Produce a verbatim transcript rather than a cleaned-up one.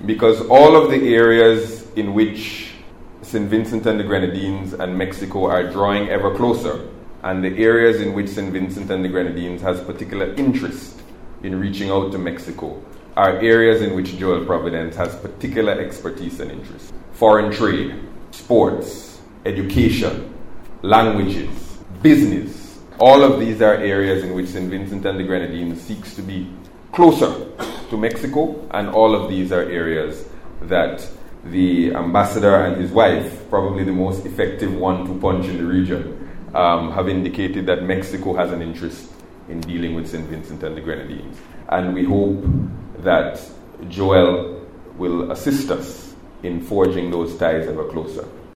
because all of the areas in which Saint Vincent and the Grenadines and Mexico are drawing ever closer, and the areas in which Saint Vincent and the Grenadines has particular interest in reaching out to Mexico, are areas in which Joel Providence has particular expertise and interest. Foreign trade, sports, education, languages, business. All of these are areas in which Saint Vincent and the Grenadines seeks to be closer to Mexico, and all of these are areas that the ambassador and his wife, probably the most effective one-two punch in the region, um, have indicated that Mexico has an interest in dealing with Saint Vincent and the Grenadines. And we hope that Joel will assist us in forging those ties ever closer.